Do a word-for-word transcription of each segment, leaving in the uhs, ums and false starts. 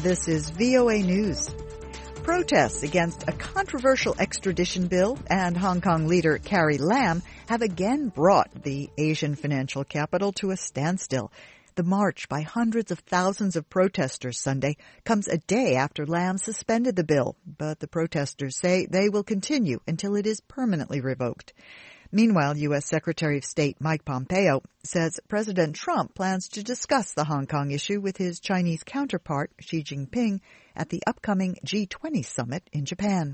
This is V O A News. Protests against a controversial extradition bill and Hong Kong leader Carrie Lam have again brought the Asian financial capital to a standstill. The march by hundreds of thousands of protesters Sunday comes a day after Lam suspended the bill, but the protesters say they will continue until it is permanently revoked. Meanwhile, U S Secretary of State Mike Pompeo says President Trump plans to discuss the Hong Kong issue with his Chinese counterpart, Xi Jinping, at the upcoming G twenty summit in Japan.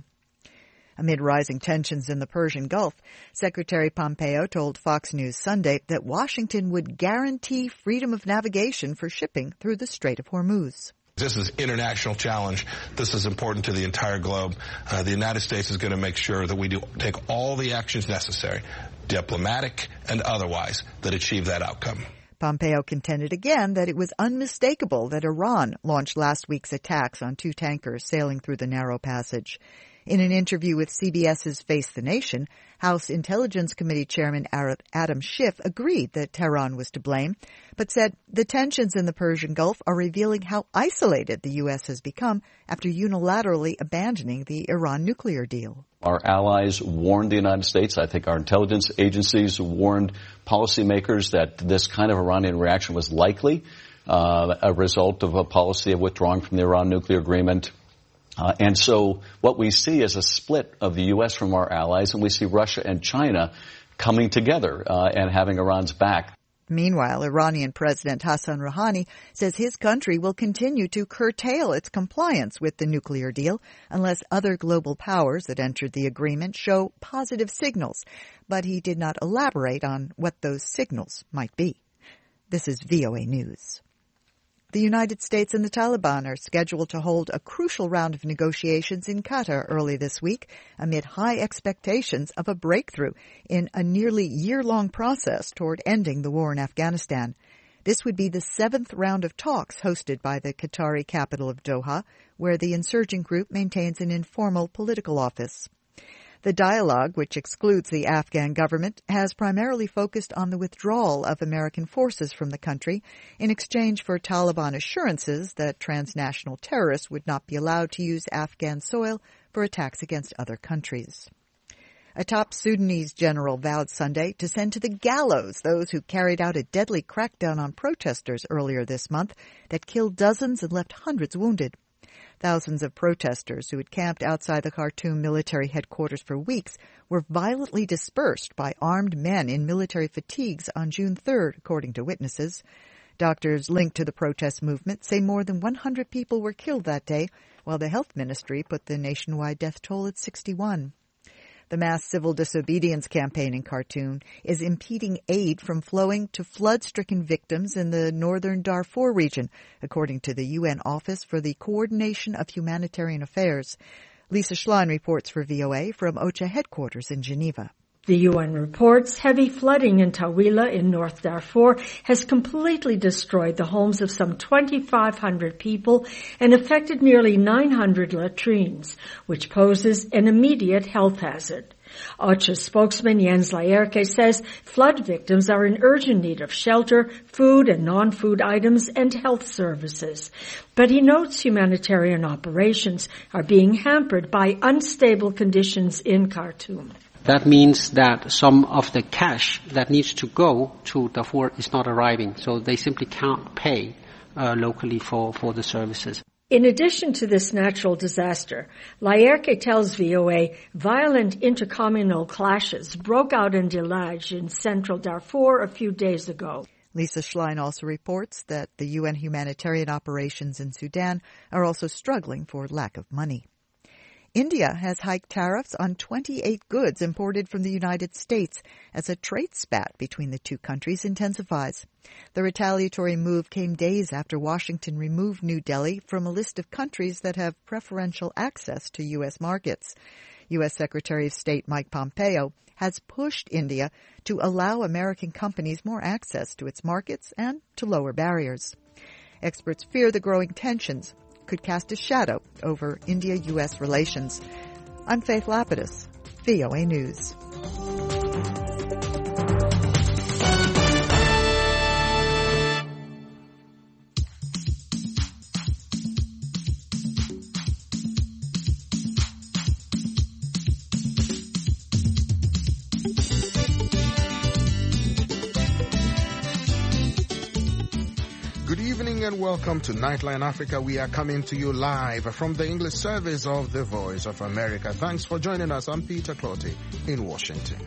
Amid rising tensions in the Persian Gulf, Secretary Pompeo told Fox News Sunday that Washington would guarantee freedom of navigation for shipping through the Strait of Hormuz. This is an international challenge. This is important to the entire globe. Uh, the United States is going to make sure that we do take all the actions necessary, diplomatic and otherwise, that achieve that outcome. Pompeo contended again that it was unmistakable that Iran launched last week's attacks on two tankers sailing through the narrow passage. In an interview with CBS's Face the Nation, House Intelligence Committee Chairman Adam Schiff agreed that Tehran was to blame, but said the tensions in the Persian Gulf are revealing how isolated the U S has become after unilaterally abandoning the Iran nuclear deal. Our allies warned the United States. I think our intelligence agencies warned policymakers that this kind of Iranian reaction was likely uh, a result of a policy of withdrawing from the Iran nuclear agreement. Uh, and so what we see is a split of the U S from our allies, and we see Russia and China coming together uh, and having Iran's back. Meanwhile, Iranian President Hassan Rouhani says his country will continue to curtail its compliance with the nuclear deal unless other global powers that entered the agreement show positive signals. But he did not elaborate on what those signals might be. This is V O A News. The United States and the Taliban are scheduled to hold a crucial round of negotiations in Qatar early this week amid high expectations of a breakthrough in a nearly year-long process toward ending the war in Afghanistan. This would be the seventh round of talks hosted by the Qatari capital of Doha, where the insurgent group maintains an informal political office. The dialogue, which excludes the Afghan government, has primarily focused on the withdrawal of American forces from the country in exchange for Taliban assurances that transnational terrorists would not be allowed to use Afghan soil for attacks against other countries. A top Sudanese general vowed Sunday to send to the gallows those who carried out a deadly crackdown on protesters earlier this month that killed dozens and left hundreds wounded. Thousands of protesters who had camped outside the Khartoum military headquarters for weeks were violently dispersed by armed men in military fatigues on June third, according to witnesses. Doctors linked to the protest movement say more than one hundred people were killed that day, while the health ministry put the nationwide death toll at sixty-one. The mass civil disobedience campaign in Khartoum is impeding aid from flowing to flood-stricken victims in the northern Darfur region, according to the U N Office for the Coordination of Humanitarian Affairs. Lisa Schlein reports for V O A from OCHA headquarters in Geneva. The U N reports heavy flooding in Tawila in North Darfur has completely destroyed the homes of some twenty-five hundred people and affected nearly nine hundred latrines, which poses an immediate health hazard. OCHA spokesman Jens Laerke says flood victims are in urgent need of shelter, food and non-food items, and health services. But he notes humanitarian operations are being hampered by unstable conditions in Khartoum. That means that some of the cash that needs to go to Darfur is not arriving, so they simply can't pay uh, locally for, for the services. In addition to this natural disaster, Laerke tells V O A violent intercommunal clashes broke out in Dilaj in central Darfur a few days ago. Lisa Schlein also reports that the U N humanitarian operations in Sudan are also struggling for lack of money. India has hiked tariffs on twenty-eight goods imported from the United States as a trade spat between the two countries intensifies. The retaliatory move came days after Washington removed New Delhi from a list of countries that have preferential access to U S markets. U S Secretary of State Mike Pompeo has pushed India to allow American companies more access to its markets and to lower barriers. Experts fear the growing tensions could cast a shadow over India-U S relations. I'm Faith Lapidus, V O A News. Good evening and welcome to Nightline Africa. We are coming to you live from the English service of the Voice of America. Thanks for joining us. I'm Peter Clottey in Washington.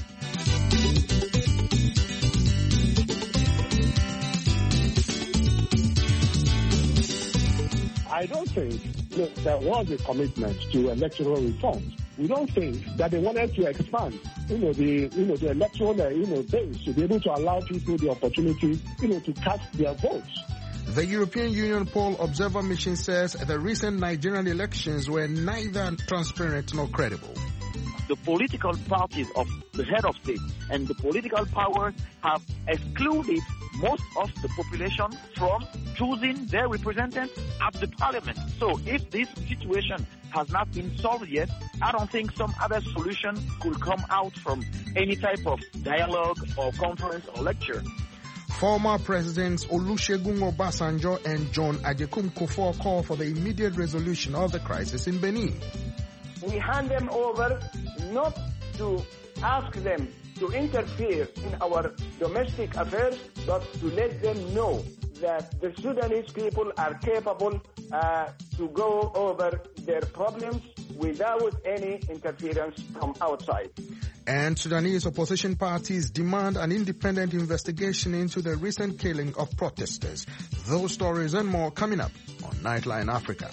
I don't think that there was a commitment to electoral reforms. We don't think that they wanted to expand, you know, the you know the electoral uh, you know base to be able to allow people the opportunity, you know, to cast their votes. The European Union Poll Observer Mission says the recent Nigerian elections were neither transparent nor credible. The political parties of the head of state and the political powers have excluded most of the population from choosing their representatives at the parliament. So if this situation has not been solved yet, I don't think some other solution could come out from any type of dialogue or conference or lecture. Former Presidents Olusegun Obasanjo and John Agyekum Kufuor call for the immediate resolution of the crisis in Benin. We hand them over not to ask them to interfere in our domestic affairs, but to let them know that the Sudanese people are capable uh, to go over their problems without any interference from outside. And Sudanese opposition parties demand an independent investigation into the recent killing of protesters. Those stories and more coming up on Nightline Africa.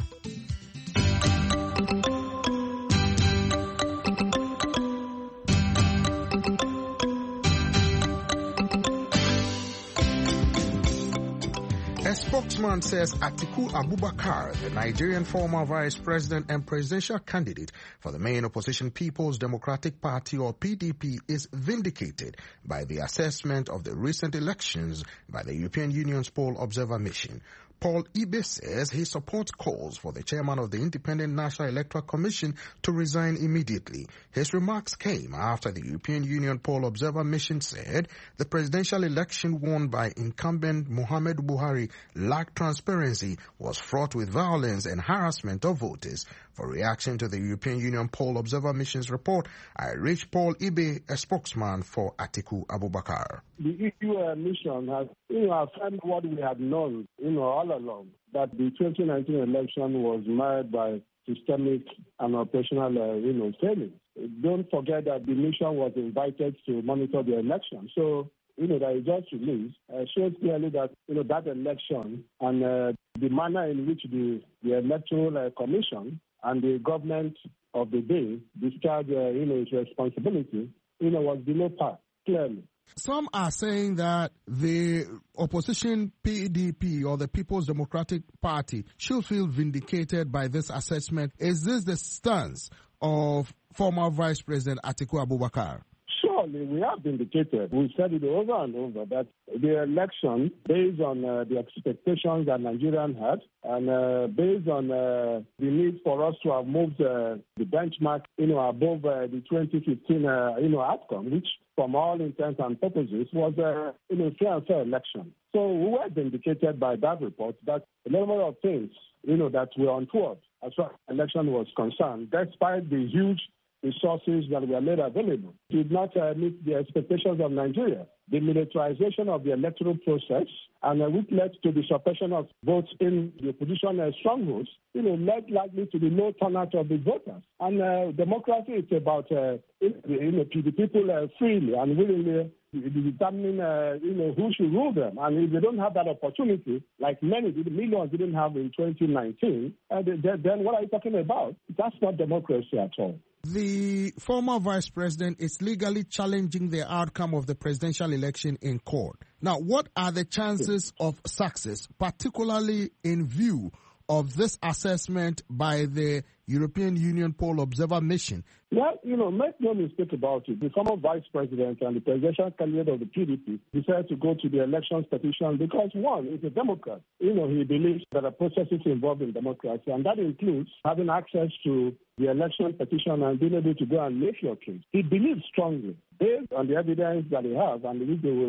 A spokesman says Atiku Abubakar, the Nigerian former vice president and presidential candidate for the main opposition People's Democratic Party or P D P, is vindicated by the assessment of the recent elections by the European Union's Poll Observer Mission. Paul Ibe says he supports calls for the chairman of the Independent National Electoral Commission to resign immediately. His remarks came after the European Union Poll Observer Mission said the presidential election won by incumbent Muhammadu Buhari lacked transparency, was fraught with violence and harassment of voters. For reaction to the European Union Poll Observer Mission's report, I reached Paul Ibe, a spokesman for Atiku Abubakar. The E U uh, mission has, you know, affirmed what we had known, you know, all along, that the twenty nineteen election was marred by systemic and operational, uh, you know, failings. Don't forget that the mission was invited to monitor the election. So, you know, that it just released uh, shows clearly that, you know, that election and uh, the manner in which the, the Electoral uh, Commission and the government of the day discharged, uh, you know, its responsibility, you know, was below par, clearly. Some are saying that the opposition P D P or the People's Democratic Party should feel vindicated by this assessment. Is this the stance of former Vice President Atiku Abubakar? Surely we have vindicated. We said it over and over that the election, based on uh, the expectations that Nigerians had, and uh, based on uh, the need for us to have moved uh, the benchmark, you know, above uh, the twenty fifteen, uh, you know, outcome, which, from all intents and purposes, was uh, you know, fair and fair election. So we were vindicated by that report that a number of things, you know, that were untoward as far as the election was concerned, despite the huge resources that were made available, did not uh, meet the expectations of Nigeria. The militarization of the electoral process and uh, which led to the suppression of votes in the opposition uh, strongholds, you know, led likely to the low turnout of the voters. And uh, democracy is about, uh, you know, to the people uh, freely and willingly determining, uh, you know, who should rule them. And if they don't have that opportunity, like many, millions didn't have in twenty nineteen, uh, then what are you talking about? That's not democracy at all. The former vice president is legally challenging the outcome of the presidential election in court. Now, what are the chances of success, particularly in view of this assessment by the European Union Poll Observer Mission? Well, you know, make no mistake about it. The former vice president and the presidential candidate of the P D P decided to go to the elections petition because, one, he's a Democrat. You know, he believes that the processes involved in democracy, and that includes having access to the election petition and being able to go and make your case. He believes strongly, based on the evidence that he has and which they will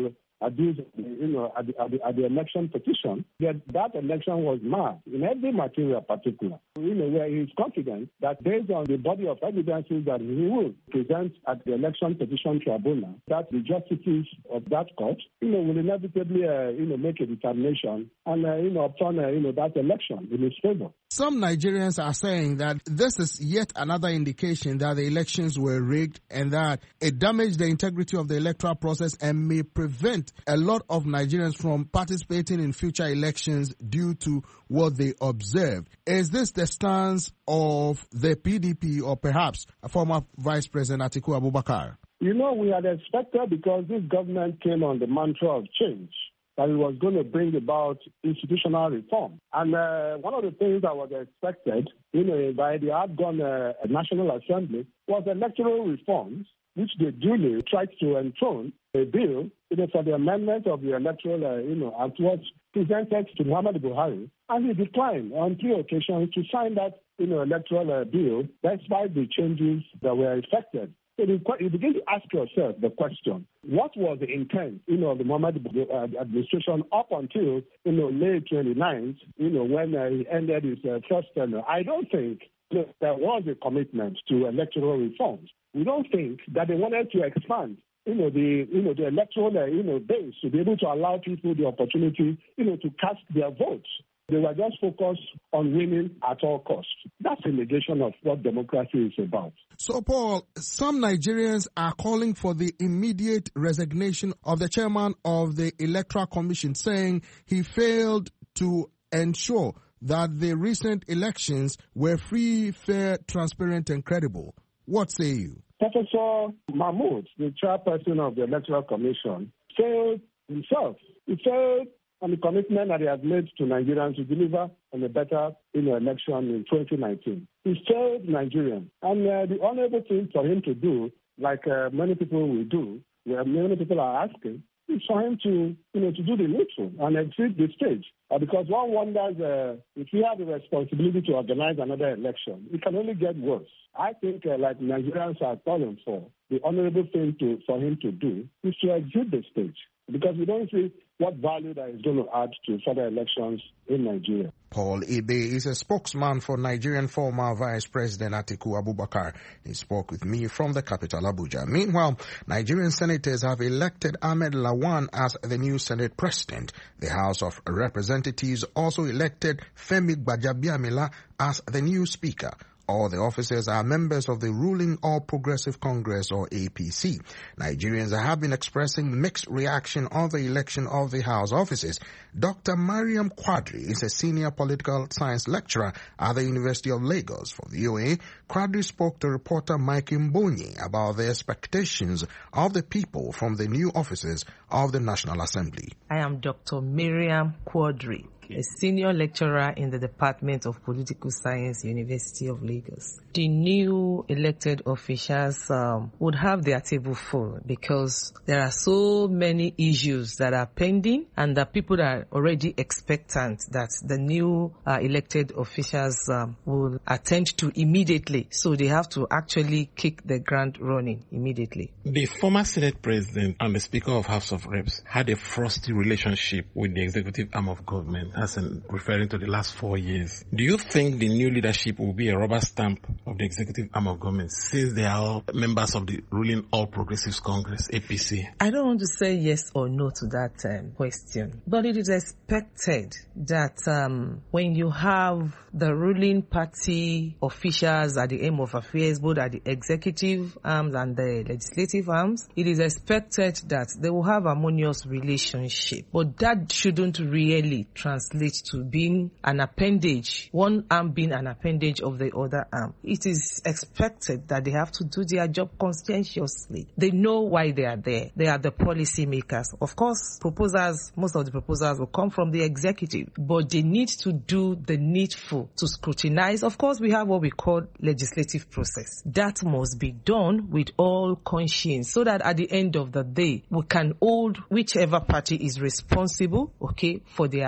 abuse, you know, at the, at the, at the election petition, that that election was marred in every material particular. You know, where he is confident that based on the body of evidences that he will present at the election petition tribunal, that the justices of that court, you know, will inevitably, uh, you know, make a determination and, uh, you know, upon, uh, you know, that election in his favor. Some Nigerians are saying that this is yet another indication that the elections were rigged and that it damaged the integrity of the electoral process and may prevent a lot of Nigerians from participating in future elections due to what they observed. Is this the stance of the P D P or perhaps former Vice President Atiku Abubakar? You know, we had expected, because this government came on the mantra of change, that it was going to bring about institutional reform. And uh, one of the things that was expected, you know, by the outgone uh, National Assembly was electoral reforms, which they duly tried to enthrone a bill, you know, for the amendment of the electoral, uh, you know, act was presented to Muhammadu Buhari, and he declined on three occasions to sign that, you know, electoral uh, bill, despite the changes that were effected. So you begin to ask yourself the question, what was the intent, you know, of the Muhammadu administration up until, you know, May twenty-ninth, you know, when uh, he ended his uh, first tenure? I don't think you know, there was a commitment to electoral reforms. We don't think that they wanted to expand, you know, the, you know, the electoral, uh, you know, base to be able to allow people the opportunity, you know, to cast their votes. They were just focused on winning at all costs. That's a negation of what democracy is about. So, Paul, some Nigerians are calling for the immediate resignation of the chairman of the Electoral Commission, saying he failed to ensure that the recent elections were free, fair, transparent, and credible. What say you? Professor Mahmood, the chairperson of the Electoral Commission, failed himself. He failed on the commitment that he has made to Nigerians to deliver on a better you know, election in twenty nineteen. He failed Nigerians. And uh, the honorable thing for him to do, like uh, many people will do, where many people are asking, is for him to, you know, to do the needful and exit the stage. Uh, because one wonders uh, if he had the responsibility to organize another election, it can only get worse. I think, uh, like Nigerians are calling for, the honorable thing to, for him to do is to exit the stage. Because we don't see what value that is going to add to further elections in Nigeria. Paul Ibe is a spokesman for Nigerian former Vice President Atiku Abubakar. He spoke with me from the capital, Abuja. Meanwhile, Nigerian senators have elected Ahmed Lawan as the new Senate President. The House of Representatives also elected Femi Gbajabiamila as the new Speaker. All the officers are members of the ruling All Progressive Congress, or A P C. Nigerians have been expressing mixed reaction on the election of the House offices. Doctor Mariam Quadri is a senior political science lecturer at the University of Lagos. For V O A, Quadri spoke to reporter Mike Mbonyi about the expectations of the people from the new offices of the National Assembly. I am Doctor Mariam Quadri, a senior lecturer in the Department of Political Science, University of Lagos. The new elected officials um, would have their table full because there are so many issues that are pending, and the people are already expectant that the new uh, elected officials um, will attend to immediately. So they have to actually kick the ground running immediately. The former Senate President and the Speaker of House of Reps had a frosty relationship with the executive arm of government, as in referring to the last four years. Do you think the new leadership will be a rubber stamp of the executive arm of government, since they are all members of the ruling All Progressives Congress, A P C? I don't want to say yes or no to that um, question, but it is expected that um, when you have the ruling party officials at the aim of affairs, both at the executive arms and the legislative arms, it is expected that they will have a harmonious relationship. But that shouldn't really translate to being an appendage, one arm being an appendage of the other arm. It is expected that they have to do their job conscientiously. They know why they are there. They are the policy makers. Of course, proposals, most of the proposals will come from the executive, but they need to do the needful to scrutinize. Of course, we have what we call legislative process. That must be done with all conscience so that at the end of the day, we can hold whichever party is responsible, okay, for their action.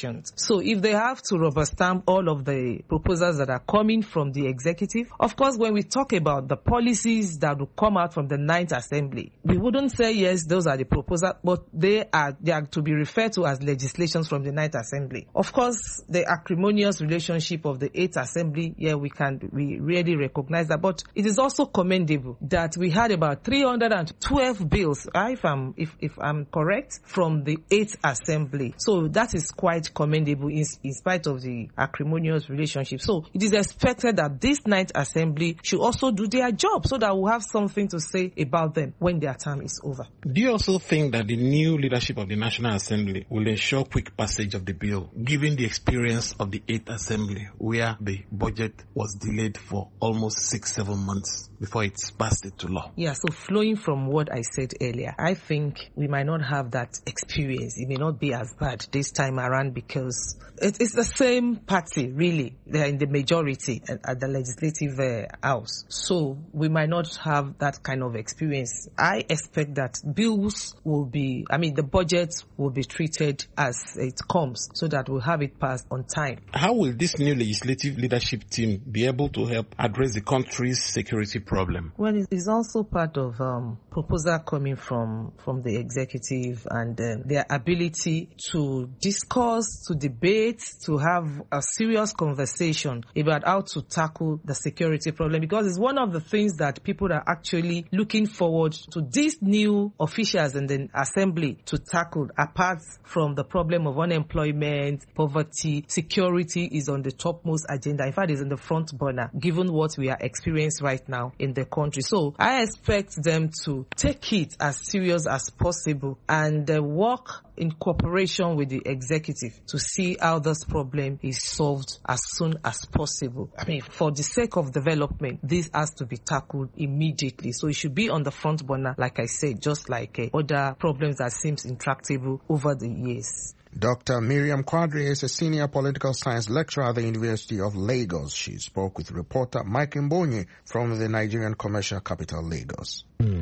elections. So if they have to rubber stamp all of the proposals that are coming from the executive, of course, when we talk about the policies that will come out from the Ninth Assembly, we wouldn't say, yes, those are the proposals, but they are, they are to be referred to as legislations from the Ninth Assembly. Of course, the acrimonious relationship of the Eighth Assembly, yeah, we can, we really recognize that, but it is also commendable that we had about three hundred twelve bills, if I'm, if, if I'm correct, from the Eighth Assembly. So that is quite commendable in, in spite of the acrimonious relationship. So it is expected that this Ninth Assembly should also do their job so that we'll have something to say about them when their term is over. Do you also think that the new leadership of the National Assembly will ensure quick passage of the bill, given the experience of the Eighth Assembly, where the budget was delayed for almost six, seven months before it's passed into law? Yeah, so flowing from what I said earlier, I think we might not have that experience. It may not be as bad this time around because it, it's the same party, really. They're in the majority at, at the legislative uh, house. So we might not have that kind of experience. I expect that bills will be, I mean, the budget will be treated as it comes so that we'll have it passed on time. How will this new legislative leadership team be able to help address the country's security problem? Well, it's also part of um, proposal coming from, from the executive and uh, their ability to discuss, to debate, to have a serious conversation about how to tackle the security problem, because it's one of the things that people are actually looking forward to these new officials in the assembly to tackle. Apart from the problem of unemployment, poverty, security is on the topmost agenda. In fact, it's in the front burner, given what we are experiencing right now in the country. So I expect them to take it as serious as possible and uh, work in cooperation with the executive to see how this problem is solved as soon as possible. I mean, for the sake of development, this has to be tackled immediately. So it should be on the front burner, like I said, just like uh, other problems that seems intractable over the years. Doctor Miriam Quadri is a senior political science lecturer at the University of Lagos. She spoke with reporter Mike Mbonye from the Nigerian commercial capital, Lagos.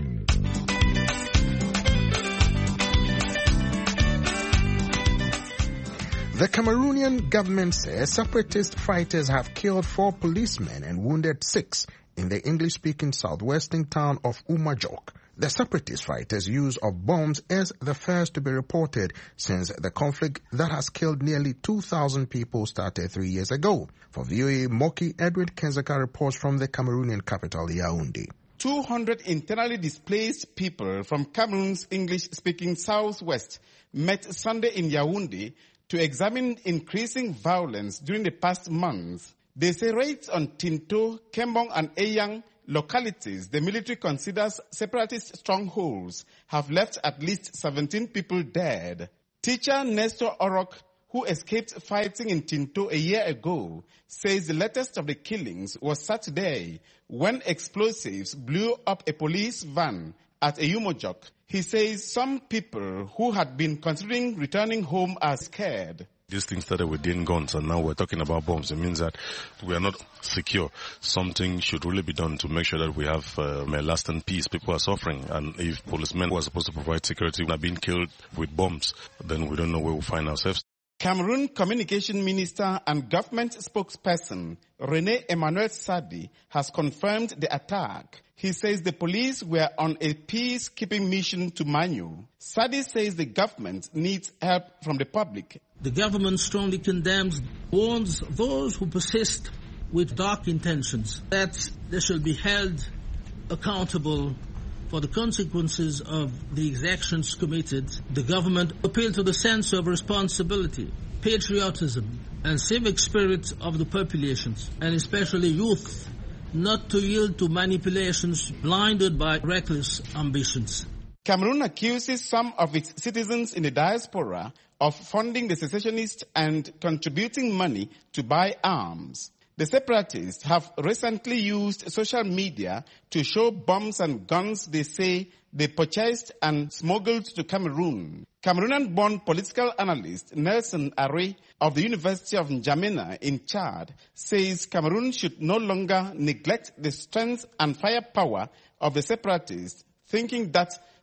The Cameroonian government says separatist fighters have killed four policemen and wounded six in the English-speaking southwestern town of Umajok. The separatist fighters' use of bombs is the first to be reported since the conflict that has killed nearly two thousand people started three years ago. For V O A, Moki Edward Kenzaka reports from the Cameroonian capital, Yaoundé. two hundred internally displaced people from Cameroon's English-speaking southwest met Sunday in Yaoundé to examine increasing violence during the past month. They say raids on Tinto, Kembong and Eyang localities the military considers separatist strongholds have left at least seventeen people dead. Teacher Nestor Orok, who escaped fighting in Tinto a year ago, says the latest of the killings was Saturday when explosives blew up a police van at Eyumojok. He says some people who had been considering returning home are scared. This thing started with Dean guns and now we're talking about bombs. It means that we are not secure. Something should really be done to make sure that we have uh, a lasting peace. People are suffering, and if policemen who are supposed to provide security are being killed with bombs, then we don't know where we'll find ourselves. Cameroon Communication Minister and government spokesperson René Emmanuel Sadi has confirmed the attack. He says the police were on a peacekeeping mission to Manu. Sadi says the government needs help from the public. The government strongly condemns, warns those who persist with dark intentions that they shall be held accountable for the consequences of the exactions committed. The government appealed to the sense of responsibility, patriotism, and civic spirit of the populations, and especially youth, not to yield to manipulations blinded by reckless ambitions. Cameroon accuses some of its citizens in the diaspora of funding the secessionists and contributing money to buy arms. The separatists have recently used social media to show bombs and guns they say they purchased and smuggled to Cameroon. Cameroonian-born political analyst Nelson Array of the University of N'Djamena in Chad says Cameroon should no longer neglect the strength and firepower of the separatists, thinking that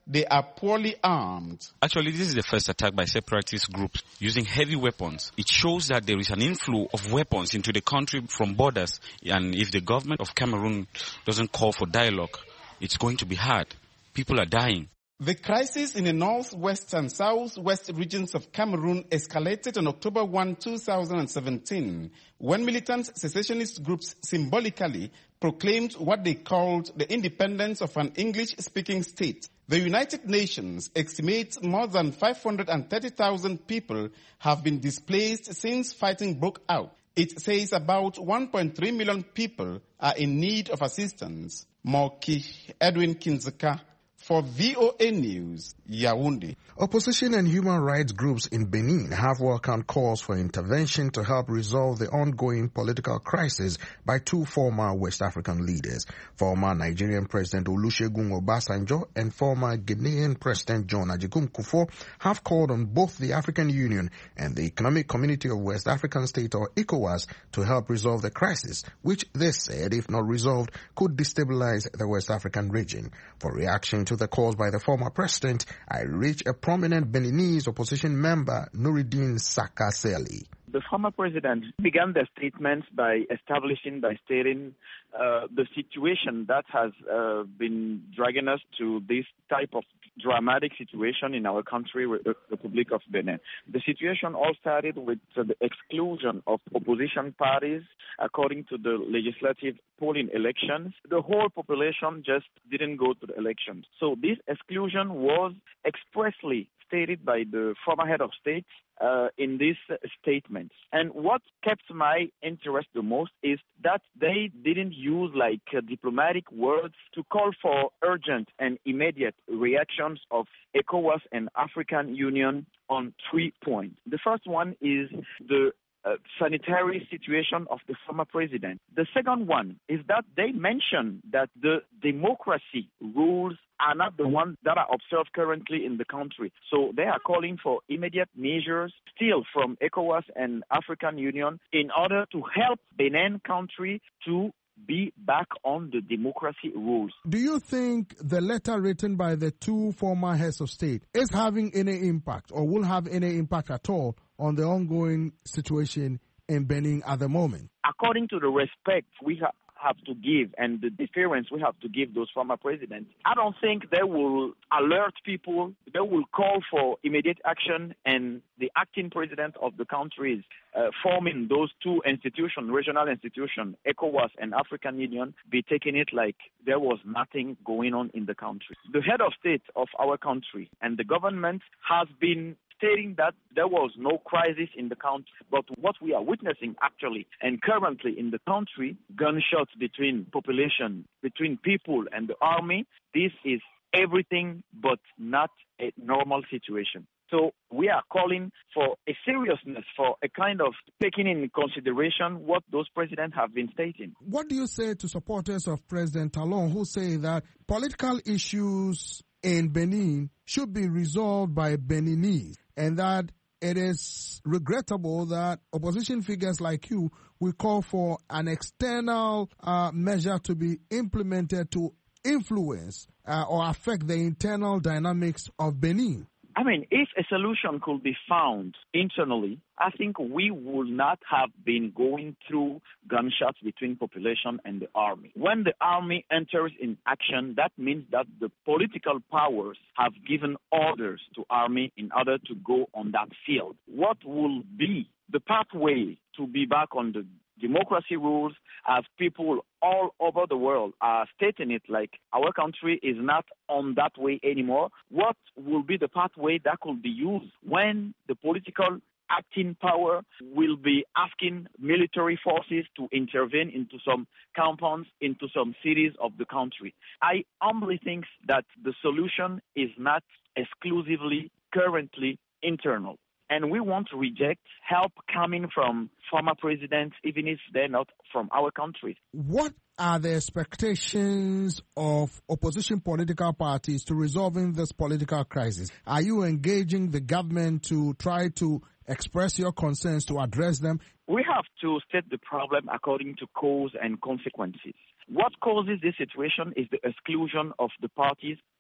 they are poorly armed. Actually, this is the first attack by separatist groups using heavy weapons. It shows that there is an inflow of weapons into the country from borders, and if the government of Cameroon doesn't call for dialogue, it's going to be hard. People are dying. The crisis in the northwest and southwest regions of Cameroon escalated on October first, two thousand seventeen, when militant secessionist groups symbolically proclaimed what they called the independence of an English-speaking state. The United Nations estimates more than five hundred thirty thousand people have been displaced since fighting broke out. It says about one point three million people are in need of assistance. Moki Edwin Kinzeka for V O A News, Yaoundé. Opposition and human rights groups in Benin have welcomed calls for intervention to help resolve the ongoing political crisis by two former West African leaders. Former Nigerian President Olusegun Obasanjo and former Ghanaian President John Agyekum Kufuor have called on both the African Union and the Economic Community of West African States, or ECOWAS, to help resolve the crisis, which they said, if not resolved, could destabilize the West African region. For reaction to the calls by the former president, I reached a prominent Beninese opposition member, Nuruddin Sakaseli. The former president began the statements by establishing, by stating uh, the situation that has uh, been dragging us to this type of dramatic situation in our country, the Republic of Benin. The situation all started with uh, the exclusion of opposition parties according to the legislative polling elections. The whole population just didn't go to the elections. So this exclusion was expressly stated by the former head of state uh, in this uh, statement. And what kept my interest the most is that they didn't use like uh, diplomatic words to call for urgent and immediate reactions of ECOWAS and African Union on three points. The first one is the Uh, sanitary situation of the former president. The second one is that they mention that the democracy rules are not the ones that are observed currently in the country. So they are calling for immediate measures still from ECOWAS and African Union in order to help Benin country to be back on the democracy rules. Do you think the letter written by the two former heads of state is having any impact or will have any impact at all on the ongoing situation in Benin at the moment? According to the respect we ha- have to give and the deference we have to give those former presidents, I don't think they will alert people. They will call for immediate action, and the acting president of the country is uh, forming those two institutions, regional institutions, ECOWAS and African Union, be taking it like there was nothing going on in the country. The head of state of our country and the government has been stating that there was no crisis in the country. But what we are witnessing actually and currently in the country, gunshots between population, between people and the army, this is everything but not a normal situation. So we are calling for a seriousness, for a kind of taking in consideration what those presidents have been stating. What do you say to supporters of President Talon who say that political issues in Benin should be resolved by Beninese, and that it is regrettable that opposition figures like you will call for an external uh, measure to be implemented to influence uh, or affect the internal dynamics of Benin? I mean, if a solution could be found internally, I think we would not have been going through gunshots between population and the army. When the army enters in action, that means that the political powers have given orders to army in order to go on that field. What will be the pathway to be back on the democracy rules, as people all over the world are stating it, like our country is not on that way anymore? What will be the pathway that could be used when the political acting power will be asking military forces to intervene into some compounds, into some cities of the country? I humbly think that the solution is not exclusively currently internal. And we want to reject help coming from former presidents, even if they're not from our country. What are the expectations of opposition political parties to resolving this political crisis? Are you engaging the government to try to express your concerns, to address them? We have to state the problem according to cause and consequences. What causes this situation is the exclusion of the parties, and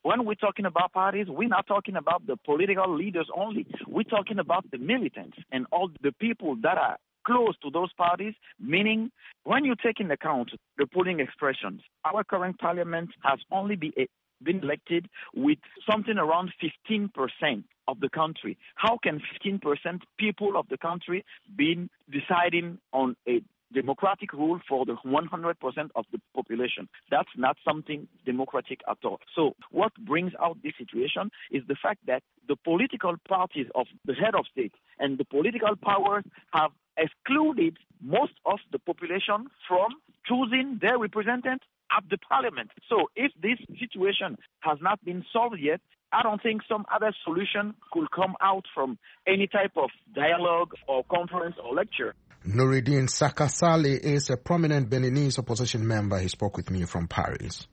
When we're talking about parties, we're not talking about the political leaders only. We're talking about the militants and all the people that are close to those parties, meaning when you take into account the polling expressions, our current parliament has only been, been elected with something around fifteen percent of the country. How can fifteen percent people of the country be deciding on a democratic rule for the one hundred percent of the population? That's not something democratic at all. So what brings out this situation is the fact that the political parties of the head of state and the political powers have excluded most of the population from choosing their representatives at the parliament. So if this situation has not been solved yet, I don't think some other solution could come out from any type of dialogue or conference or lecture. Noureddin Sakasale is a prominent Beninese opposition member. He spoke with me from Paris.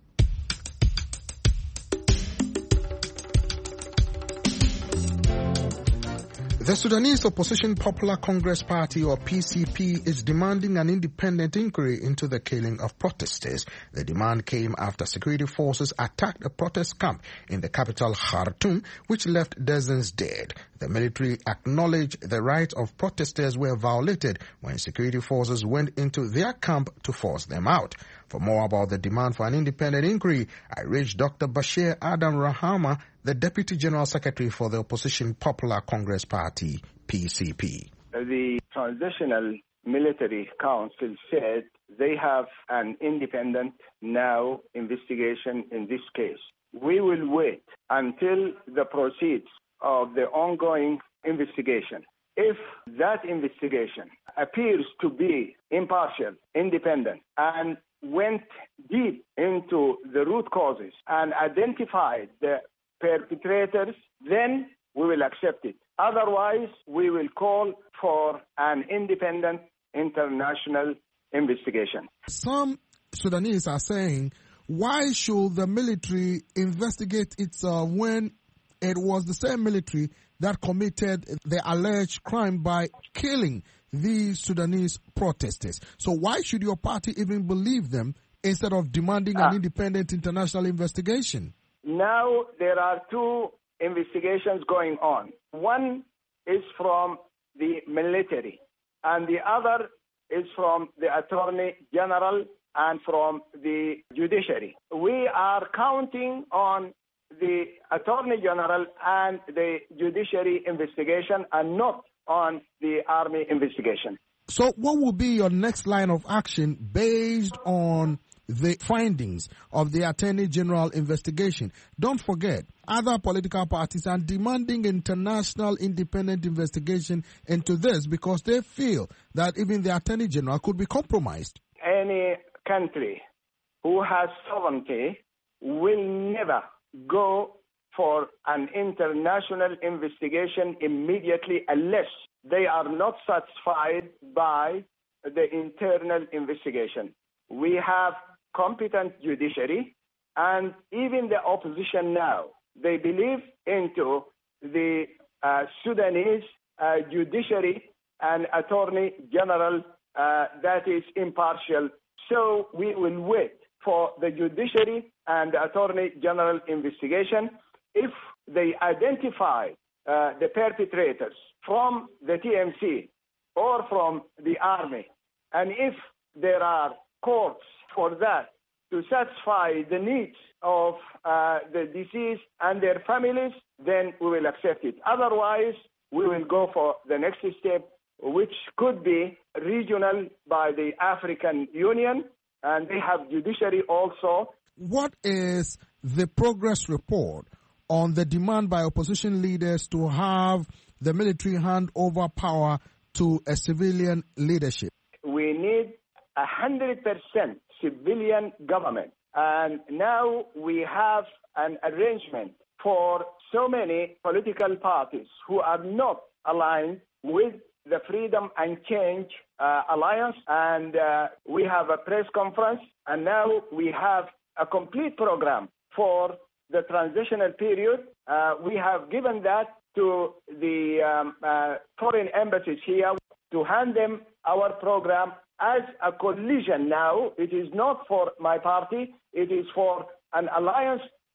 The Sudanese Opposition Popular Congress Party, or P C P, is demanding an independent inquiry into the killing of protesters. The demand came after security forces attacked a protest camp in the capital Khartoum, which left dozens dead. The military acknowledged the rights of protesters were violated when security forces went into their camp to force them out. For more about the demand for an independent inquiry, I reached Doctor Bashir Adam Rahama, the Deputy General Secretary for the Opposition Popular Congress Party, P C P. The Transitional Military Council said they have an independent now investigation in this case. We will wait until the proceeds of the ongoing investigation. If that investigation appears to be impartial, independent, and went deep into the root causes and identified the perpetrators, then we will accept it. Otherwise, we will call for an independent international investigation. Some Sudanese are saying, why should the military investigate itself when it was the same military that committed the alleged crime by killing these Sudanese protesters? So why should your party even believe them instead of demanding ah. an independent international investigation? Now there are two investigations going on. One is from the military, and the other is from the Attorney General and from the judiciary. We are counting on the Attorney General and the judiciary investigation and not on the army investigation. So what will be your next line of action based on the findings of the Attorney General investigation? Don't forget, other political parties are demanding international independent investigation into this because they feel that even the Attorney General could be compromised. Any country who has sovereignty will never go for an international investigation immediately unless they are not satisfied by the internal investigation. We have competent judiciary, and even the opposition now, they believe into the uh, Sudanese uh, judiciary and Attorney General uh, that is impartial. So we will wait for the judiciary and the Attorney General investigation. If they identify uh, the perpetrators from the T M C or from the army, and if there are courts for that to satisfy the needs of uh, the deceased and their families, then we will accept it. Otherwise, we will go for the next step, which could be regional by the African Union, and they have judiciary also. What is the progress report on the demand by opposition leaders to have the military hand over power to a civilian leadership? We need a hundred percent civilian government. And now we have an arrangement for so many political parties who are not aligned with the Freedom and Change uh, Alliance. And uh, we have a press conference, and now we have a complete program for the transitional period. Uh, we have given that to the um, uh, foreign embassies here to hand them our program as a coalition now. It is not for my party. It is for an alliance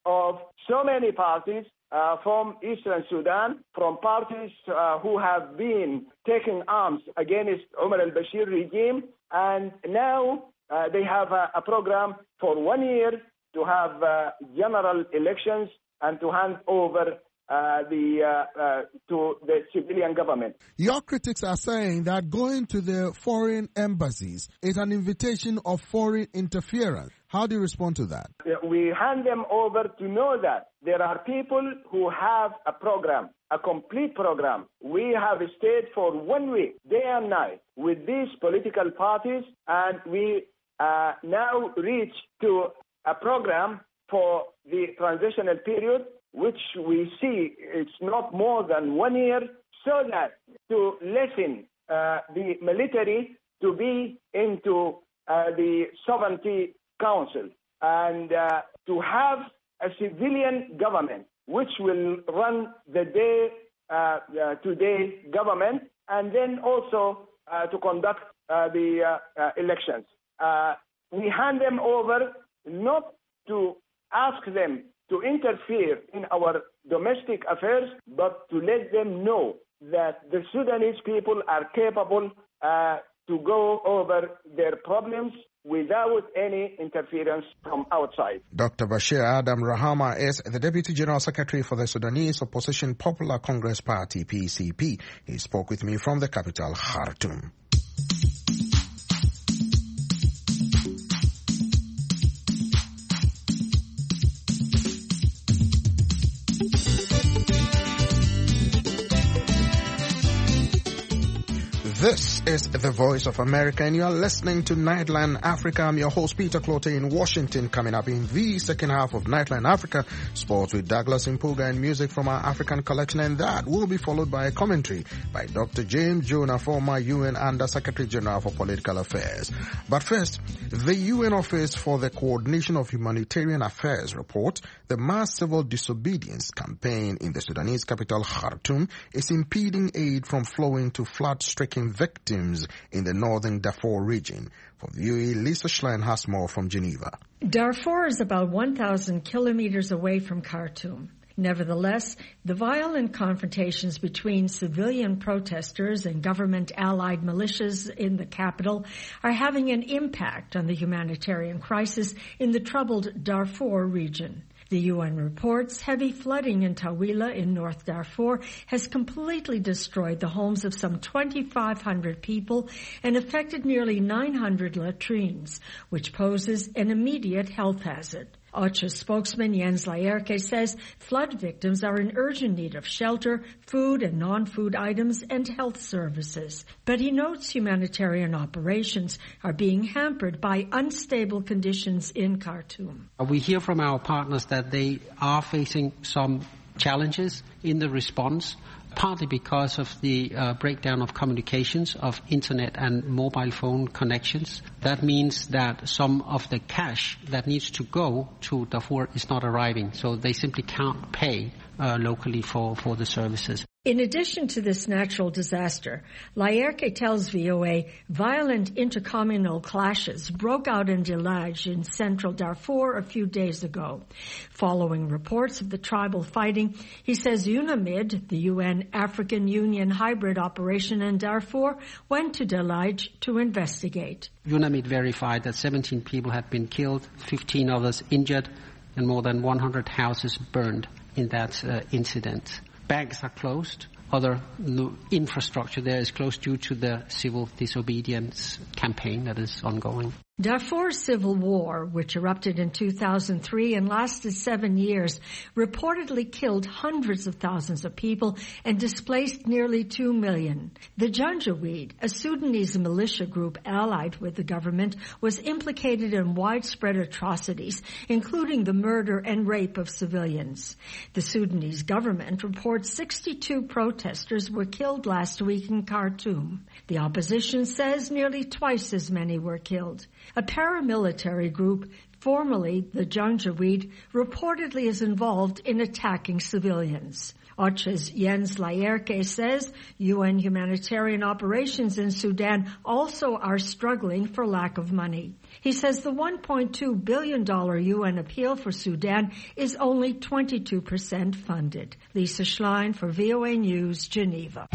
of so many parties uh, from Eastern Sudan, from parties uh, who have been taking arms against Omar al-Bashir regime, and now uh, they have a, a program for one year to have uh, general elections and to hand over Uh, the uh, uh, to the civilian government. Your critics are saying that going to the foreign embassies is an invitation of foreign interference. How do you respond to that? We hand them over to know that there are people who have a program, a complete program. We have stayed for one week, day and night, with these political parties, and we uh, now reach to a program for the transitional period, which we see it's not more than one year, so that to lessen uh, the military to be into uh, the Sovereignty Council and uh, to have a civilian government which will run the day uh, uh, today government, and then also uh, to conduct uh, the uh, uh, elections. Uh, we hand them over not to ask them to interfere in our domestic affairs, but to let them know that the Sudanese people are capable uh, to go over their problems without any interference from outside. Doctor Bashir Adam Rahama is the Deputy General Secretary for the Sudanese Opposition Popular Congress Party, P C P. He spoke with me from the capital, Khartoum. This is the Voice of America, and you're listening to Nightline Africa. I'm your host, Peter Clote, in Washington. Coming up in the second half of Nightline Africa, sports with Douglas Impuga and music from our African collection, and that will be followed by a commentary by Doctor James Jonah, former U N Under Secretary General for Political Affairs. But first, the U N Office for the Coordination of Humanitarian Affairs report the mass civil disobedience campaign in the Sudanese capital, Khartoum, is impeding aid from flowing to flood-stricken victims in the northern Darfur region. For V O A, Lisa Schlein has more from Geneva. Darfur is about one thousand kilometers away from Khartoum. Nevertheless, the violent confrontations between civilian protesters and government-allied militias in the capital are having an impact on the humanitarian crisis in the troubled Darfur region. The U N reports heavy flooding in Tawila in North Darfur has completely destroyed the homes of some twenty-five hundred people and affected nearly nine hundred latrines, which poses an immediate health hazard. OCHA spokesman Jens Laerke says flood victims are in urgent need of shelter, food and non-food items, and health services. But he notes humanitarian operations are being hampered by unstable conditions in Khartoum. We hear from our partners that they are facing some challenges in the response, partly because of the uh, breakdown of communications, of internet and mobile phone connections. That means that some of the cash that needs to go to Darfur is not arriving, so they simply can't pay uh, locally for, for the services. In addition to this natural disaster, Laerke tells V O A violent intercommunal clashes broke out in Delage in central Darfur a few days ago. Following reports of the tribal fighting, he says UNAMID, the U N African Union hybrid operation in Darfur, went to Delage to investigate. UNAMID verified that seventeen people had been killed, fifteen others injured, and more than one hundred houses burned in that uh, incident. Banks are closed. Other infrastructure there is closed due to the civil disobedience campaign that is ongoing. Darfur's civil war, which erupted in two thousand three and lasted seven years, reportedly killed hundreds of thousands of people and displaced nearly two million. The Janjaweed, a Sudanese militia group allied with the government, was implicated in widespread atrocities, including the murder and rape of civilians. The Sudanese government reports sixty-two protesters were killed last week in Khartoum. The opposition says nearly twice as many were killed. A paramilitary group, formerly the Janjaweed, reportedly is involved in attacking civilians. OCHA's Jens Laerke says U N humanitarian operations in Sudan also are struggling for lack of money. He says the one point two billion dollars U N appeal for Sudan is only twenty-two percent funded. Lisa Schlein for V O A News, Geneva.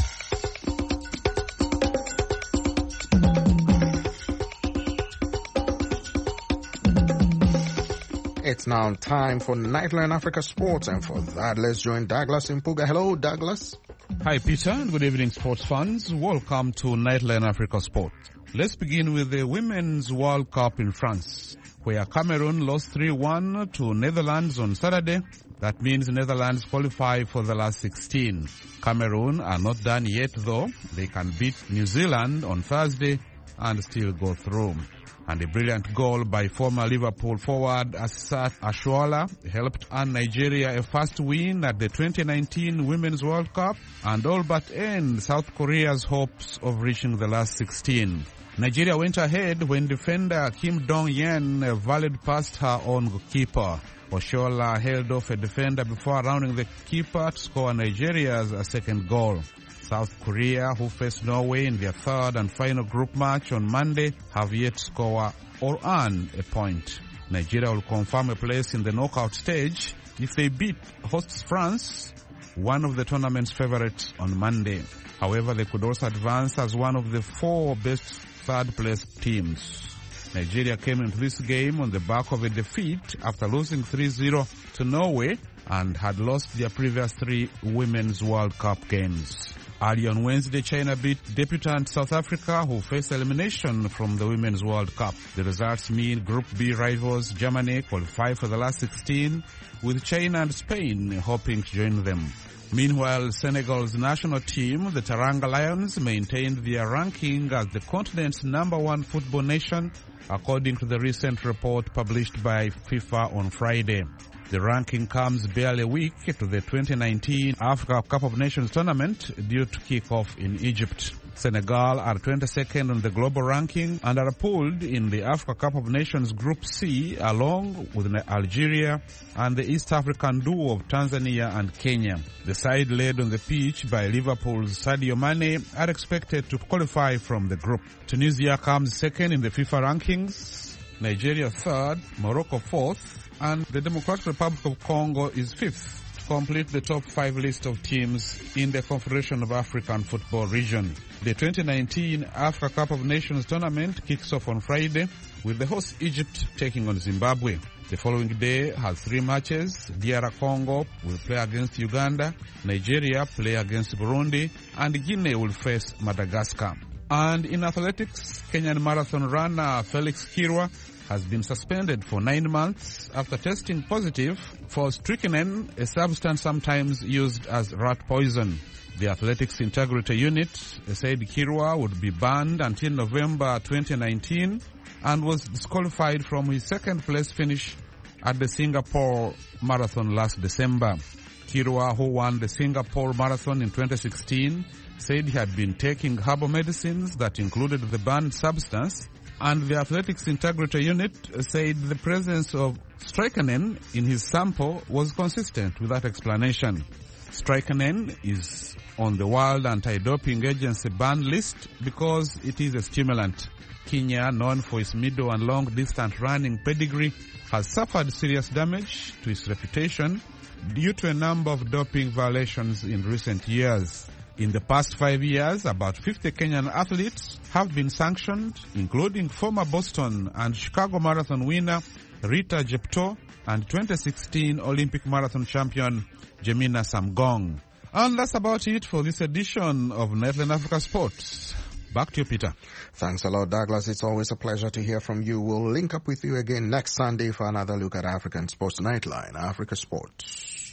It's now time for Nightline Africa Sports, and for that, let's join Douglas Impuga. Hello, Douglas. Hi, Peter, and good evening, sports fans. Welcome to Nightline Africa Sport. Let's begin with the Women's World Cup in France, where Cameroon lost three one to Netherlands on Saturday. That means Netherlands qualify for the last sixteen. Cameroon are not done yet, though. They can beat New Zealand on Thursday and still go through. And a brilliant goal by former Liverpool forward Asisat Oshoala helped earn Nigeria a first win at the twenty nineteen Women's World Cup and all but end South Korea's hopes of reaching the last sixteen. Nigeria went ahead when defender Kim Dong-yen volleyed past her own keeper. Oshoala held off a defender before rounding the keeper to score Nigeria's second goal. South Korea, who face Norway in their third and final group match on Monday, have yet to score or earn a point. Nigeria will confirm a place in the knockout stage if they beat hosts France, one of the tournament's favorites, on Monday. However, they could also advance as one of the four best third-place teams. Nigeria came into this game on the back of a defeat after losing three zero to Norway and had lost their previous three Women's World Cup games. Early on Wednesday, China beat debutant South Africa, who faced elimination from the Women's World Cup. The results mean Group B rivals Germany qualify for the last sixteen, with China and Spain hoping to join them. Meanwhile, Senegal's national team, the Teranga Lions, maintained their ranking as the continent's number one football nation, according to the recent report published by FIFA on Friday. The ranking comes barely a week to the twenty nineteen Africa Cup of Nations tournament due to kick off in Egypt. Senegal are twenty-second on the global ranking and are pooled in the Africa Cup of Nations Group C along with Algeria and the East African duo of Tanzania and Kenya. The side led on the pitch by Liverpool's Sadio Mane are expected to qualify from the group. Tunisia comes second in the FIFA rankings, Nigeria third, Morocco fourth, and the Democratic Republic of Congo is fifth to complete the top five list of teams in the Confederation of African Football region. The twenty nineteen Africa Cup of Nations tournament kicks off on Friday with the host Egypt taking on Zimbabwe. The following day has three matches. D R Congo will play against Uganda, Nigeria play against Burundi, and Guinea will face Madagascar. And in athletics, Kenyan marathon runner Felix Kirwa has been suspended for nine months after testing positive for strychnine, a substance sometimes used as rat poison. The Athletics Integrity Unit said Kirwa would be banned until November twenty nineteen and was disqualified from his second place finish at the Singapore Marathon last December. Kirwa, who won the Singapore Marathon in twenty sixteen, said he had been taking herbal medicines that included the banned substance, and the Athletics Integrity Unit said the presence of strychnine in his sample was consistent with that explanation. Strychnine is on the World Anti-Doping Agency banned list because it is a stimulant. Kenya, known for its middle and long-distance running pedigree, has suffered serious damage to its reputation due to a number of doping violations in recent years. In the past five years, about fifty Kenyan athletes have been sanctioned, including former Boston and Chicago Marathon winner Rita Jepto and twenty sixteen Olympic Marathon champion Jemina Samgong. And that's about it for this edition of Nightline Africa Sports. Back to you, Peter. Thanks a lot, Douglas. It's always a pleasure to hear from you. We'll link up with you again next Sunday for another look at African Sports Nightline, Africa Sports.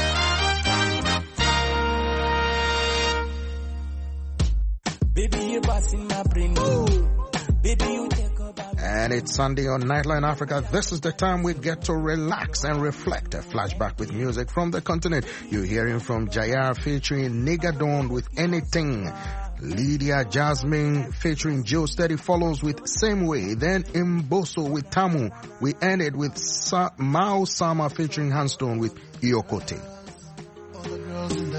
Baby, you're passing my brain. Baby, you take over. And it's Sunday on Nightline Africa. This is the time we get to relax and reflect. A flashback with music from the continent. You're hearing from Jayar featuring Nigga Dawn with Anything. Lydia Jasmine featuring Joe Steady follows with Same Way. Then Mboso with Tamu. We ended with Sa- Mao Sama featuring Handstone with Iokote. All the girls in the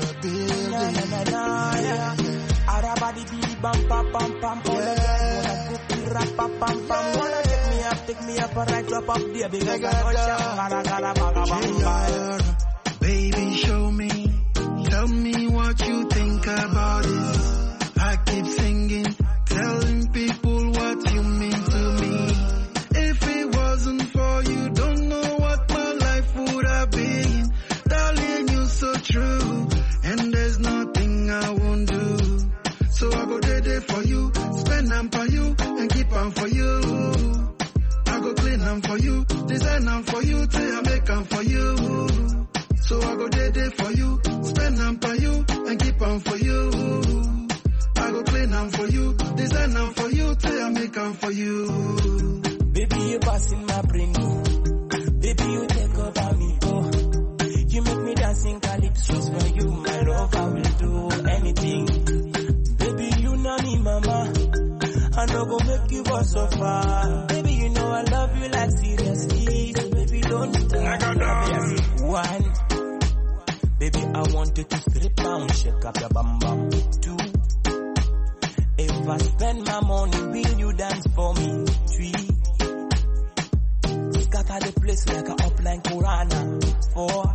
bam pam pam pam. All the girls wanna cookie rap pam pam pam. Wanna take me up, take me up, right up up there because I know gotta gotta gotta gotta. Baby, show me, tell me what you think about it. I keep singing, telling people what you mean to me. If it wasn't for you, don't know what my life would have been. Darling, you're so true, and there's nothing I won't do. So I go there, there for you, spend them for you, and keep on for you. I go clean them for you, design them for you, till I make them for you. So I go there, there for you, spend them for you, and keep on for you. I go clean them for you, design them for you, till I make them for you. Baby, you passing my brain, baby, you take over me, oh. You make me dancing calypso for you, my love, I will do anything. Baby, you know me, mama, I no go make you go so far. Baby, you know I love you like seriously, so baby, don't stop. One, baby, I want you to strip down, shake up your bum bum. Two, if I spend my money, will you dance for me? Three, scatter the place like a upline Corona. Four,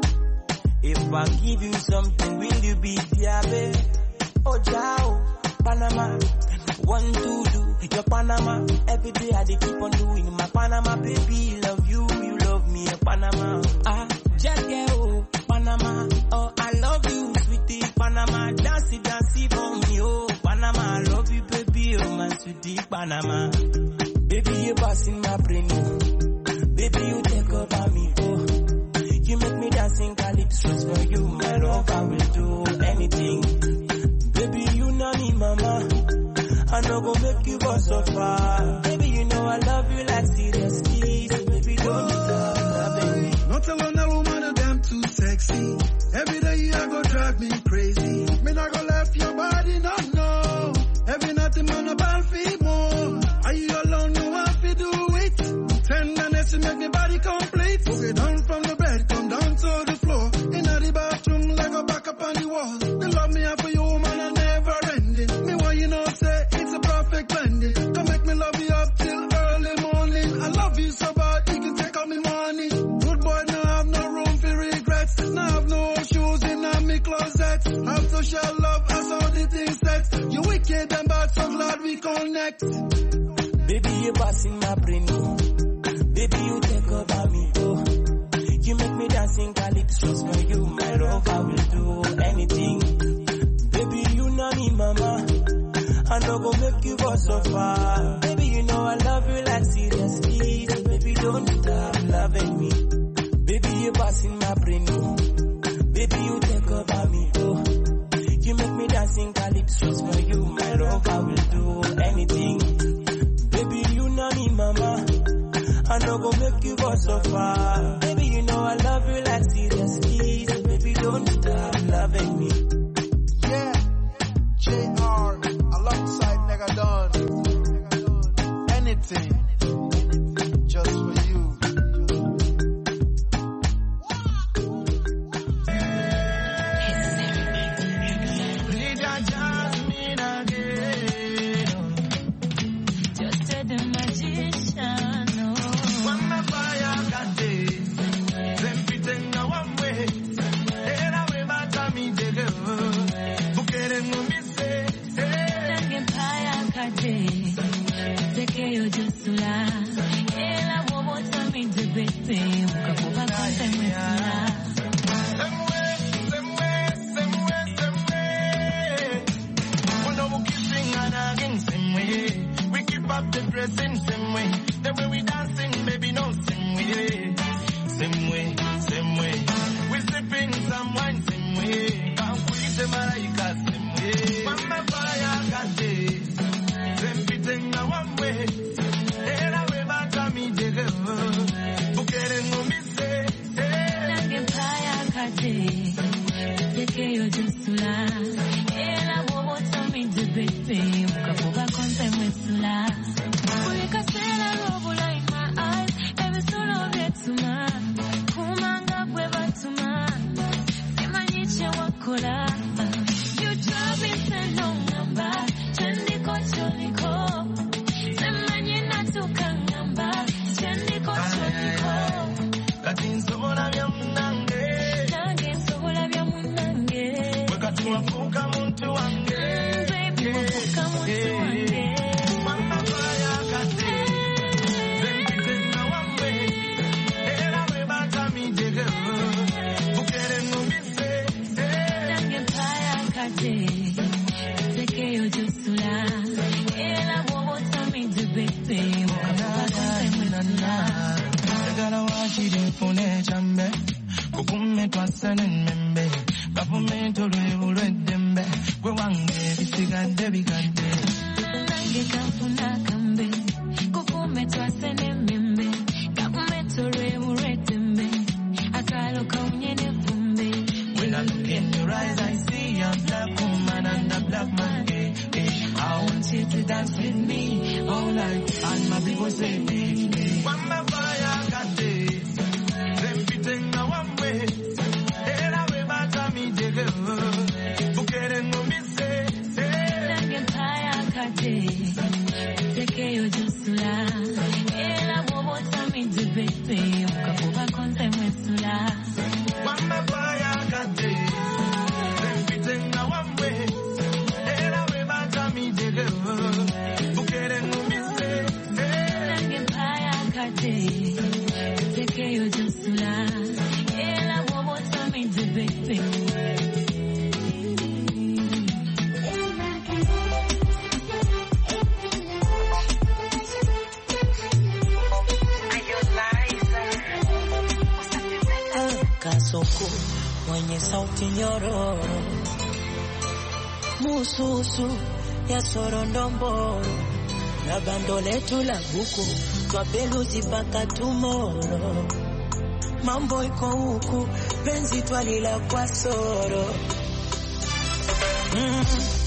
if I give you something, will you be there, babe? Oh, Jao, Panama. One, two, do your Panama. Every day I dey keep on doing my Panama, baby. Love you, you love me, Panama. Ah, Jackie, oh, Panama. Oh, I love you, sweetie, Panama. Dance it, dance it for me, oh, Panama. I love you, baby, oh, my sweetie, Panama. Baby, you passing my brain, oh. Baby, you take over me, oh. You make me dancing calypso for you, my love, I will do anything. Baby, you know me, mama, I no go make you go so far. Baby, you know I love you like seriously, so baby, don't stop loving me. Not alone a woman, a damn too sexy. Every day you go drive me crazy. Me not go left your body, no, no. Every night I'm on a battlefield more. Are you alone, you have to do it. Tenderness to make me body complete. Okay, down from the bed, come down to the floor. In the bathroom, like a back up on the wall. The love me have for you, woman, I never ending. Me what you know say, it's a perfect blending. Come make me love you up till early morning. I love you so bad, you can take all me money. Good boy, now have no room for regrets. Now have no shoes in me closet. Have social love, I saw the things set. You wicked and bad, so glad we connect. Baby, you passing my brain, oh. Baby, you take over me, oh. You make me dancing calypso for you, my love, I will do anything. Baby, you know me, mama, I no go make you go so far. Baby, you know I love you like seriously, so baby, don't stop loving me. Baby, you passing my brain, oh. Baby, you take over me, oh. You make me dancing calypso for you, my love, I will do anything. Baby, you know me, mama, I no go make you go so far. Baby, you know I love you like seriously, so baby, don't stop loving me. Yeah, J R alongside Nigga Don. Anything, just for you. Kasoko mwenye sauti nyororo, mususu ya sorondomboro, na bando letu la buku twapeluzi mpaka tumoro. Mambo iko huku penzi twalila kwa soro, mm,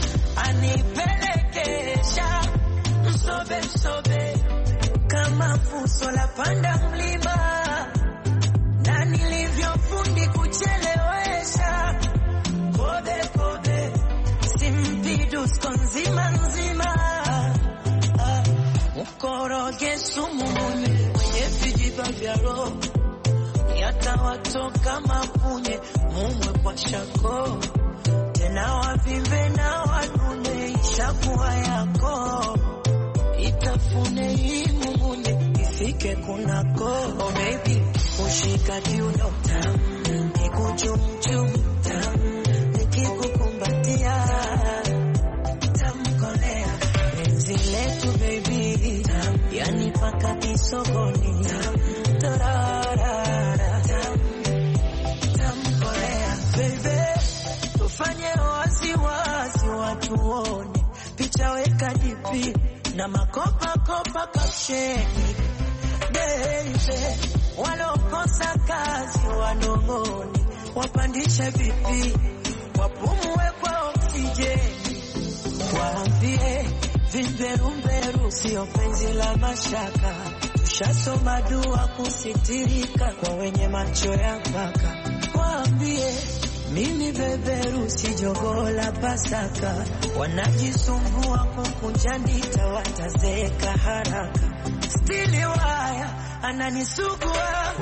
anipelekesha msobe msobe kama fuso la panda mlima, na nilivyofundi kuchelewesha kobe kobe simpidu skonzima nzima, ah, ukoroge sumu mwenye vijiba vya roho yatawatoka mapunye mumwe kwa shako, tena wavimbe na wanune ishakuwa yako, itafune hii mumunye ifike kunako. Oh baby ushika kiuno tam, nikuchumchum tam, nikikukumbatia tamkolea penzi letu baby tam, yani paka kisogoni tam, tararara tam, tamkolea baby, tufanye wazi wazi watu one, picha weka dipi na makopa kopa kapsheni baby, walokosa kazi wanongoni wapandishe vipi, wapumue kwa oksijeni, waambie vimberumberu sio penzi la mashaka, tushasoma dua kusitirika kwa wenye macho ya mpaka, waambie mimi beberu si jogo la Pasaka, wanajisumbua kukunja ndita watazeka haraka, stili waya ananisugua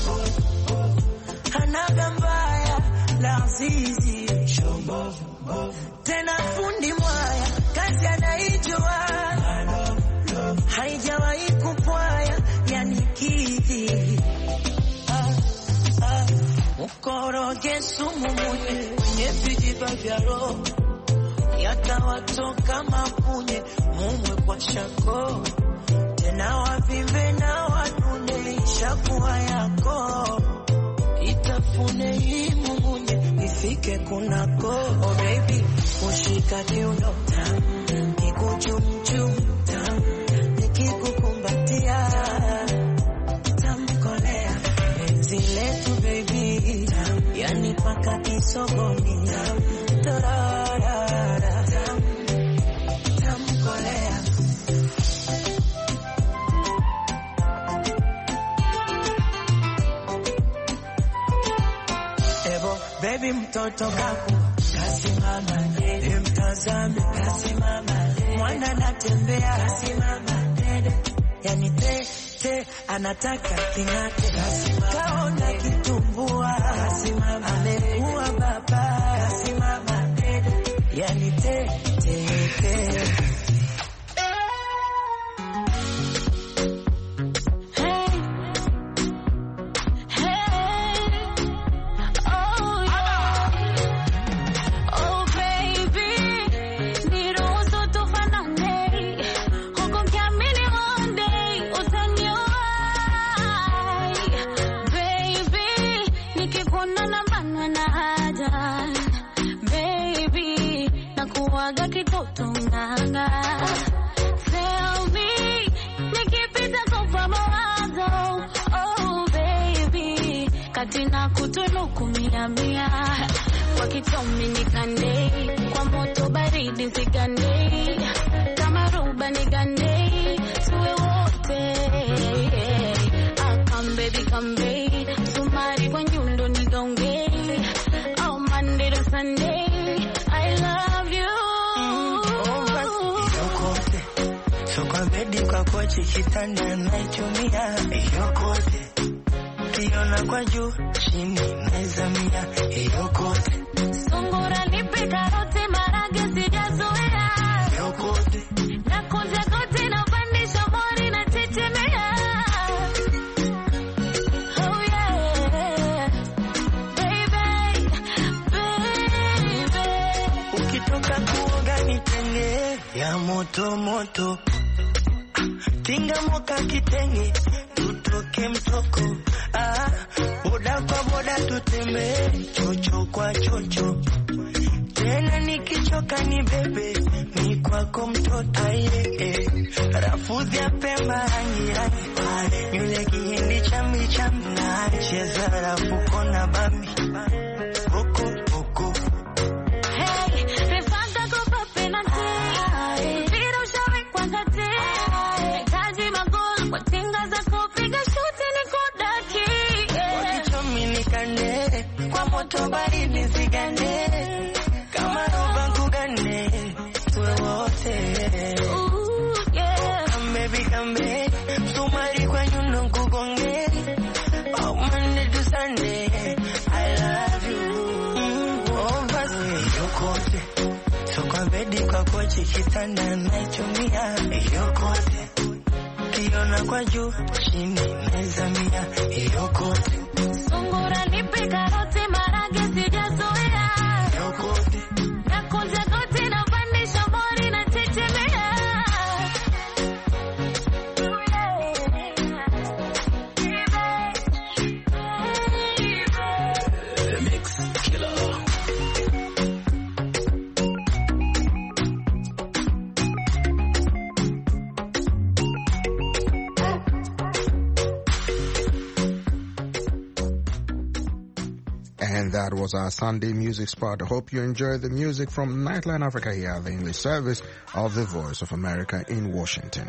hanaga mbaya la zizi tena fundi mwaya kazi anaijua haijawahi kupwaya yani kidhi, ah, ah, ukoroge sumu mwenye kwenye vijiba vya roho yatawatoka mapunye mumwe kwa shako, tena wavimbe na wanune ishakuwa yako, itafune hii mumunye ifike kunako. Oh baby ushika kiuno tam, nikuchumchum tam, nikikukumbatia tamkolea penzi letu baby tam, yani paka kisogoni tam, tararara tam, tamkolea. Baby mtoto kaku kasimama, mtazame kasimama, mwana ona natembea simama dede, yani te te anataka kingate, kaona kitumbua simama, amekuwa baba simama dede, yani te te te. Katina kutuluku mia mia, wakitomi nikande, kwa moto baridi zigande, kama ruba nigande, tuwe wote. Ah, come baby, come baby, sumari kwa nyundo nidonge, oh Monday to Sunday, I love you. So kwa bedi kwa kochi kitanda naichumia, yokote. Kiona kwa juu, chini, naizamia, yokote. Sungura nipe karote marage sijazoea, yokote. Nakunja kote na pandisha mori na tetemea. Oh yeah, baby, baby. Ukitoka kuoga nitenge, ya moto moto. Tinga moka kitenge, tutoke mtoko. Ah, boda kwa boda tutembe, chocho kwa chocho. Tena nikichoka ni bebe, ni kwako mtoto aye eh. Rafudhi ya Pemba rangi rangi, yule kihindi chambi chambi, cheza rafu kona bambi, boko boko. Hey, refanga kopa penalty, vira ushawi kwa kate, taji magol kwa tinga za kupiga shuti ni kudaki. Wakichomi nikande, kwa moto baridi zigande, kama roba kugande, tuwe wote. Ooh, yeah. Come baby, come baby, sumari kwa nyundo kugonge, oh Monday to Sunday, I love you. Oh basi, yokote. So kwa bedi kwa kochi kitanda naichumia, yokote. Kiona kwa juu, chini, naizamia, yokote. Sungura nipe karote marage sijazoea, yokote. Nakunja kote na pandisha mori na tetemea. The Mix Killer. And that was our Sunday music spot. I hope you enjoyed the music from Nightline Africa here, the English service of the Voice of America in Washington.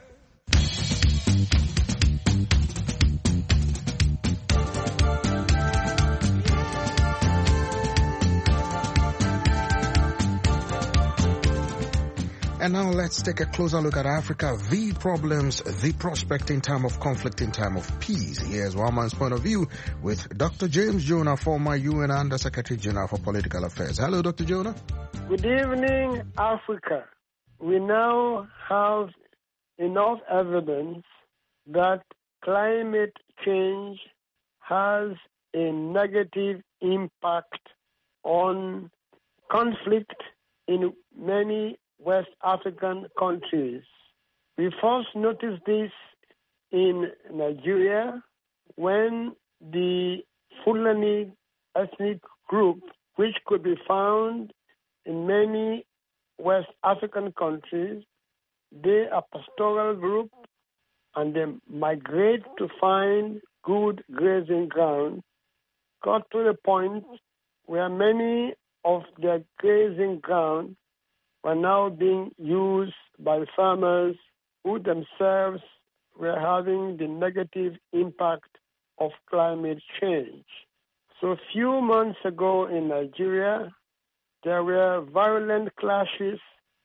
And now let's take a closer look at Africa, the problems, the prospect in time of conflict, in time of peace. Here's one man's point of view with Doctor James Jonah, former U N Under Secretary General for Political Affairs. Hello, Doctor Jonah. Good evening, Africa. We now have enough evidence that climate change has a negative impact on conflict in many West African countries. We first noticed this in Nigeria when the Fulani ethnic group, which could be found in many West African countries, they are a pastoral group and they migrate to find good grazing ground, got to the point where many of their grazing ground are now being used by farmers who themselves were having the negative impact of climate change. So a few months ago in Nigeria, there were violent clashes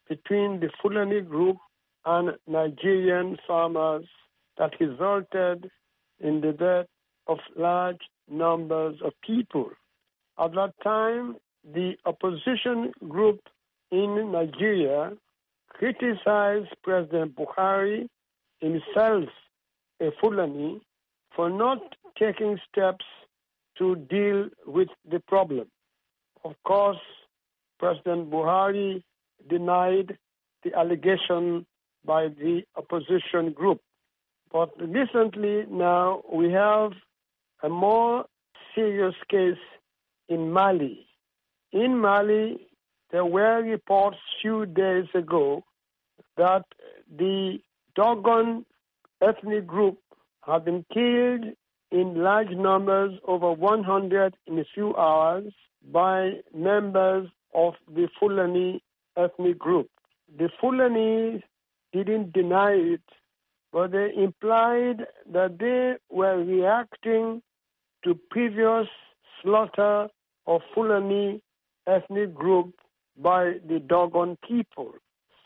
between the Fulani group and Nigerian farmers that resulted in the death of large numbers of people. At that time, the opposition group in Nigeria criticized President Buhari, himself a Fulani, for not taking steps to deal with the problem. Of course, President Buhari denied the allegation by the opposition group. But recently now we have a more serious case in Mali. In Mali, there were reports few days ago that the Dogon ethnic group have been killed in large numbers, over one hundred in a few hours, by members of the Fulani ethnic group. The Fulani didn't deny it, but they implied that they were reacting to previous slaughter of Fulani ethnic group by the Dogon people.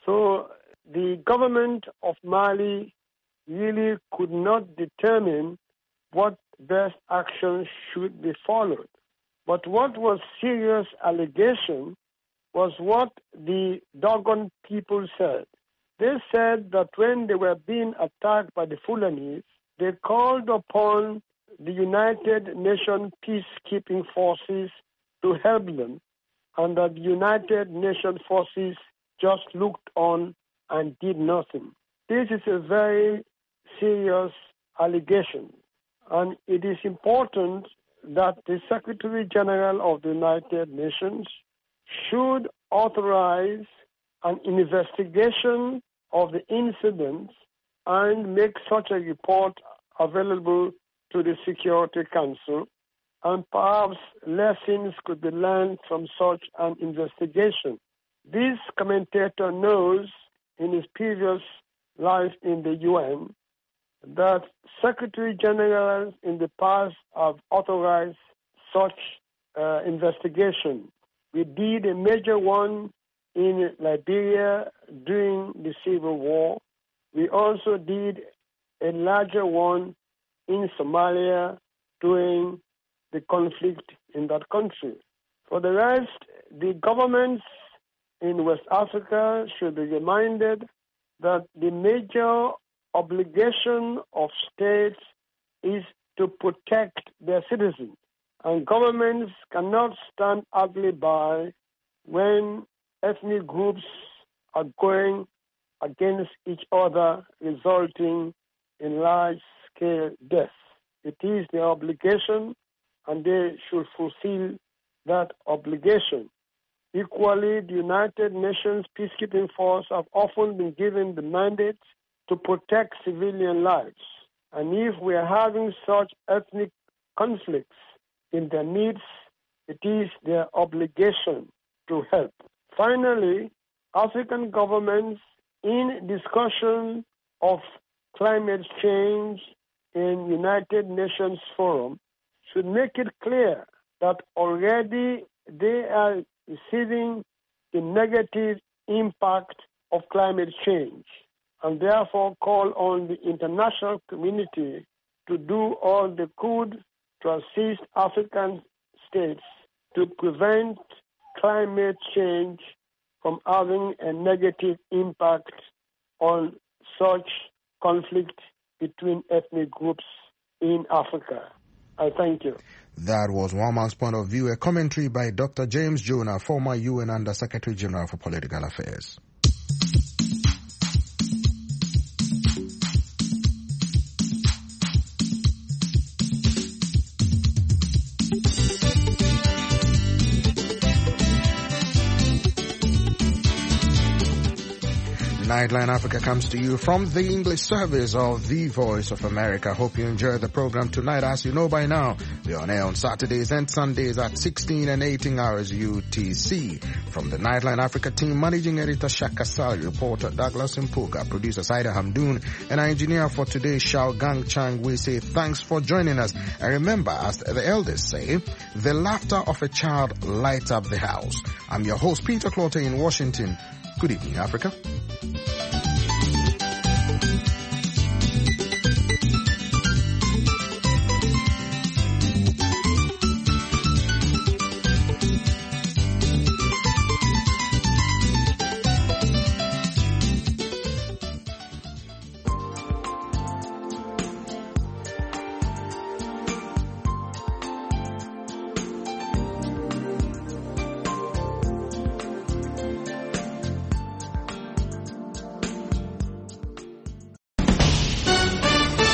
So the government of Mali really could not determine what best action should be followed. But what was serious allegation was what the Dogon people said. They said that when they were being attacked by the Fulanis, they called upon the United Nations peacekeeping forces to help them, and that the United Nations forces just looked on and did nothing. This is a very serious allegation, and it is important that the Secretary General of the United Nations should authorize an investigation of the incidents and make such a report available to the Security Council, and perhaps lessons could be learned from such an investigation. This commentator knows in his previous life in the U N that Secretary Generals in the past have authorized such uh, investigation. We did a major one in Liberia during the Civil War. We also did a larger one in Somalia during the conflict in that country. For the rest, the governments in West Africa should be reminded that the major obligation of states is to protect their citizens, and governments cannot stand idly by when ethnic groups are going against each other, resulting in large-scale deaths. It is their obligation, and they should fulfill that obligation. Equally, the United Nations peacekeeping force have often been given the mandate to protect civilian lives. And if we are having such ethnic conflicts in their midst, it is their obligation to help. Finally, African governments, in discussion of climate change in United Nations Forum, should make it clear that already they are receiving the negative impact of climate change, and therefore call on the international community to do all they could to assist African states to prevent climate change from having a negative impact on such conflict between ethnic groups in Africa. I thank you. That was one man's point of view, a commentary by Doctor James Jonah, former U N Under Secretary General for Political Affairs. Nightline Africa comes to you from the English service of the Voice of America. Hope you enjoyed the program tonight. As you know by now, we're on air on Saturdays and Sundays at sixteen and eighteen hours U T C. From the Nightline Africa team, Managing Editor Shaka Sali, reporter Douglas Mpuga, producer Saida Hamdoon, and our engineer for today, Shao Gang Chang, we say thanks for joining us. And remember, as the elders say, the laughter of a child lights up the house. I'm your host, Peter Clotter in Washington. Good evening, Africa.